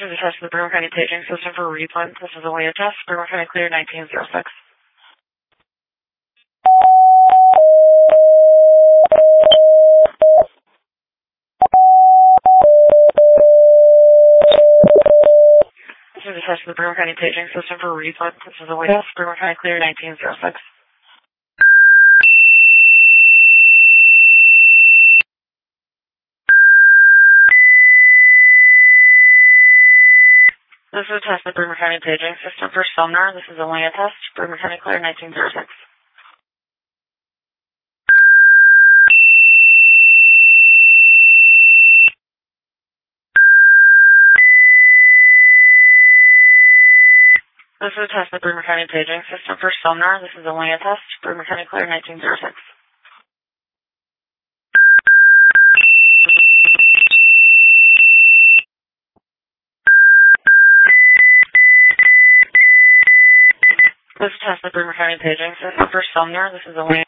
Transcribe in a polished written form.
is a test of the Bremer County paging system for replay. This is a way test. Bremer County clear 1906. This is a test of the Bremer County paging system for replay. This is a way test. Bremer County clear 1906. This is a test of the Bremer County paging system for sonar. This is only a test. Bremer County clear 1906. This is a test of the Bremer County paging system for sonar. This is only a test. Bremer County clear 1906. This is a test of the Bremer County paging system for sonar. This is only